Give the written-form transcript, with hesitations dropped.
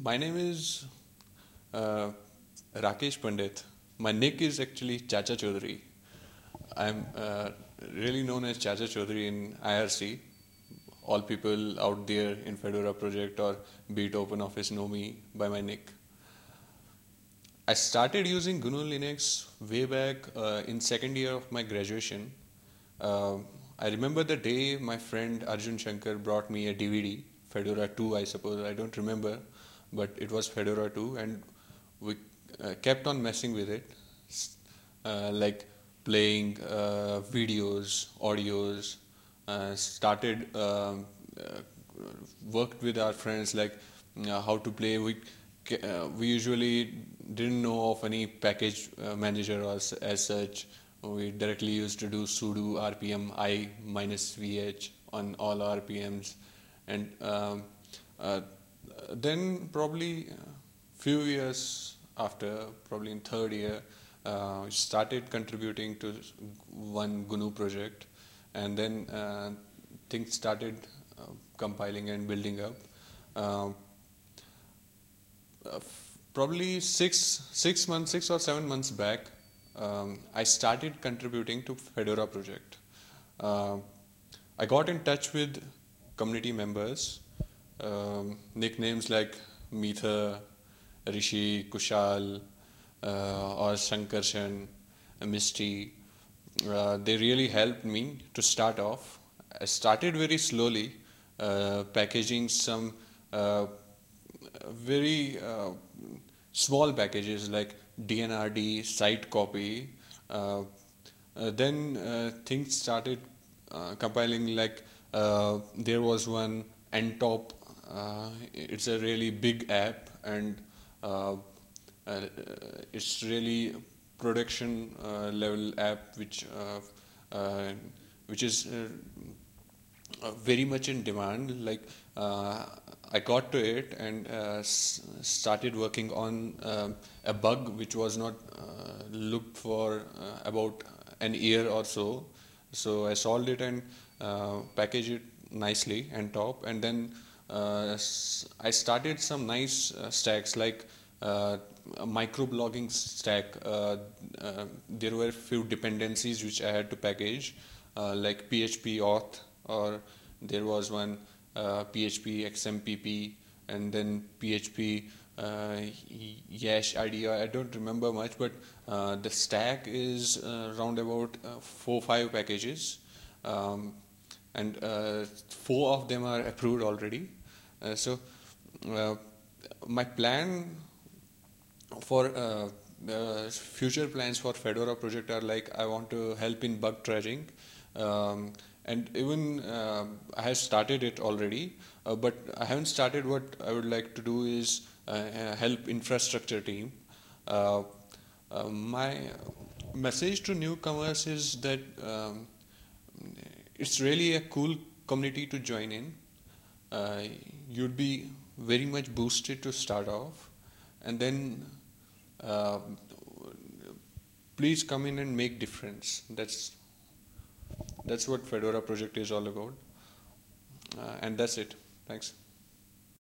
My name is uh, Rakesh Pandit. My nick is actually Chacha Chaudhary. I'm really known as Chacha Chaudhary in IRC. All people out there in Fedora project or be it Open Office know me by my nick. I started using GNU Linux way back in second year of my graduation. Uh, I remember the day my friend Arjun Shankar brought me a DVD, Fedora 2, I suppose. I don't remember, but it was Fedora 2, and we kept on messing with it, like playing videos, audios. Started worked with our friends like how to play. We usually didn't know of any package manager as such. We directly used to do sudo rpm I minus vh on all RPMs, and uh, then probably few years after, probably in third year, started contributing to one GNU project, and then things started compiling and building up. Um, Probably 6 or 7 months back, I started contributing to Fedora project. Uh, I got in touch with community members, nicknames like Meetha, Rishi, Kushal, or Shankarshan, Misty. They really helped me to start off. I started very slowly, packaging some very small packages like DNRD, site copy. Then things started compiling, like there was one NTOP. It's a really big app, and uh, it's really production level app which is very much in demand. Like I got to it and started working on a bug which was not looked for about an year or so. So I solved it and packaged it nicely and top, and then I started some nice stacks like a microblogging stack. There were a few dependencies which I had to package, like PHP auth, or there was one PHP XMPP, and then PHP Yash idea. I don't remember much, but the stack is around about 4 5 packages, um, and four of them are approved already. So uh, my plan for future plans for Fedora project are like I want to help in bug tracing, and even I have started it already, but I haven't started. What I would like to do is help infrastructure team. Uh, my message to newcomers is that it's really a cool community to join in. Uh, you'd be very much boosted to start off, and then uh, please come in and make difference. That's what Fedora project is all about, and that's it. Thanks.